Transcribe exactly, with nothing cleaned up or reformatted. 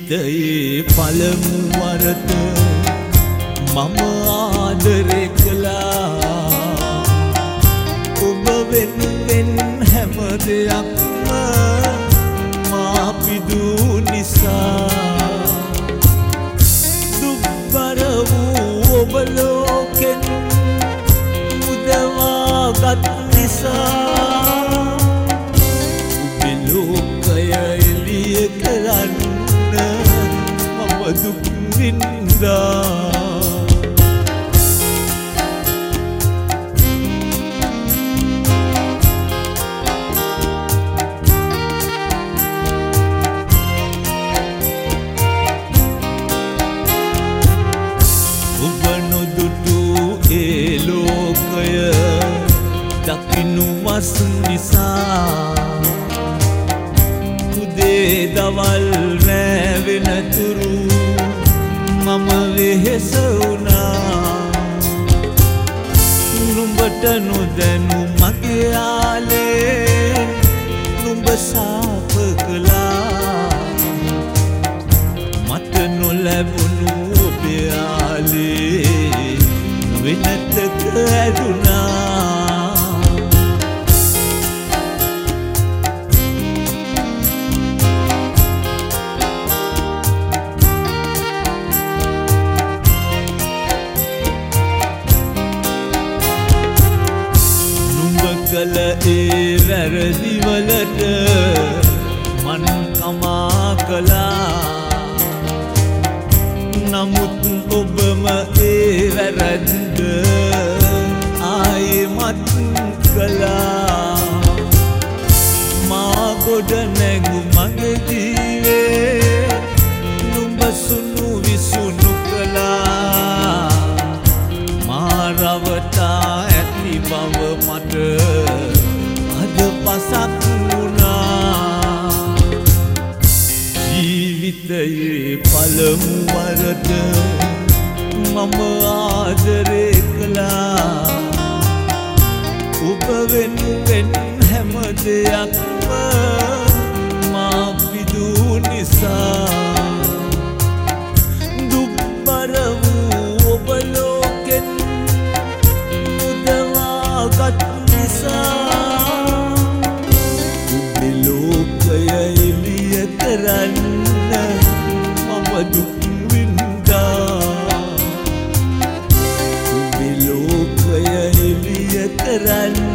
ජීවිතයේ පළමු වරට මම ආදරේ කළා ඔබ වෙනුවෙන් හැම දෙයක්ම මා පිදූ නිසා දුක්බර වූ ඔබ ලෝකෙන් මුදවාගත් නිසා ඔබේ ලෝකය එළිය කරන්න මම දුක් විඳා දකින්නු වස් නිසා උදේ දවල් රෑ වෙනතුරු මම වෙහෙස වුණා නුඹට නොදැනු මගේ ආලේ නුඹ සාප කළා මට නොලැබුණු ඔබේ ආලේ වෙනතක ඇදුණා කල ඒ වැරදිවලට මන් කමා කළා නමුත් ඔබම ඒ වැරද්ද ආයෙමත් කළා මා ගොඩ නැගු මගේ ජීවේ නුඹ සුණු විසුණු කළා මා රවටා ඇති බව මට අද පසක් වුණා ජීවිතයේ පළමු වරට මම ආදරේ කළා ඔබ වෙනුවෙන් හැම දෙයක්ම මා පිදූ නිසා දුක්බර වූ ඔබ ලෝකෙන් මුදවාගත් නිසා ඔබේ ලෝකය එළිය කරන්න මම දුක් විඳා ඔබේ ලෝකය එළිය කරන්න